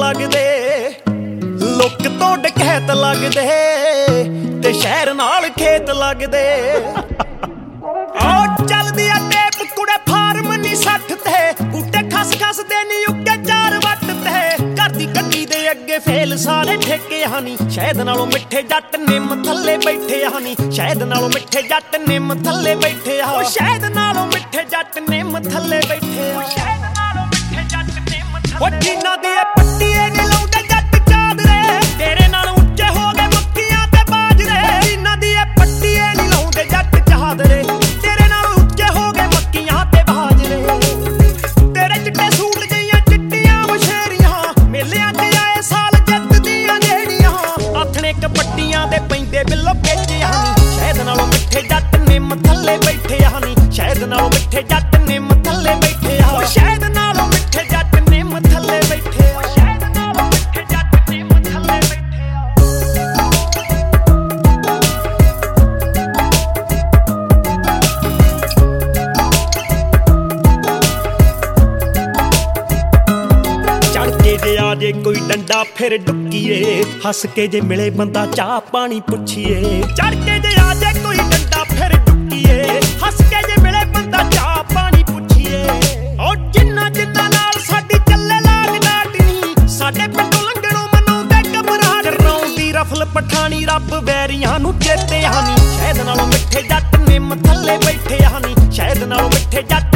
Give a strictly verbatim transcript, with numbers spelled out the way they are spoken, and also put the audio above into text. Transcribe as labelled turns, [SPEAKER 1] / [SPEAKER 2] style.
[SPEAKER 1] लगदे, लुक तो डकैत लगदे, ते शहर नाल खेत लगदे। ओ चलदी आ टेप कुड़े फार्म नी सठ ते, बूटे खस खस दे नी उगे चार वट ते। घर दी गड्डी दे अगे फेल सारे ठेके हानी, शहद नालों मिठे जट निम थल्ले बैठे हानी। शहद नालों मिठे जट निम थल्ले बैठे आ, शहद नालों मिठे जट निम थल्ले बैठे आ। ओ जिन्ना दी पट्टीए नी लाउंदे जट चादरे, तेरे नाल उच्चे हो गए मक्खियां ते बाजरे। जिन्ना दी पट्टीए नी लाउंदे जट चादरे, तेरे नाल उच्चे हो गए मक्खियां ते बाजरे। तेरे चिट्टे सूट जियां चिट्टियां मशेरियां, मेलियां ते आए साल जितदियां जेड़ियां। आथणे कबड्डियां दे पैंदे बिल्लो केजे हानी, शहद नालों मिठे जट निम थल्ले बैठे हानी। शहद नालों मिठे जट निम थल्ले बैठे आ, शहद नालों मिठे जट निम थल्ले बैठे आ, शहद नालों मिठे जट निम थल्ले बैठे आ। चढ़ के जे आ जे कोई डंडा फिर डुक्कीए, हस के जे मिले बंदा चाह पानी पुछिए। चढ़ के जे आ जे कोई डंडा फिर डुक्कीए, हस के जे मिले बंदा चाह पानी पुछिए। ओ जिन्ना जिन्ना नाल साडी चले लाग डाटनी, साडे पिंडों लंघणों मनाउंदे घबराहट। रौंदी रफल पठानी रब वैरियां नूं चेते हानी, शहद नालों मिठे जट निम थल्ले बैठे हानी। शहद नालों मिठे जट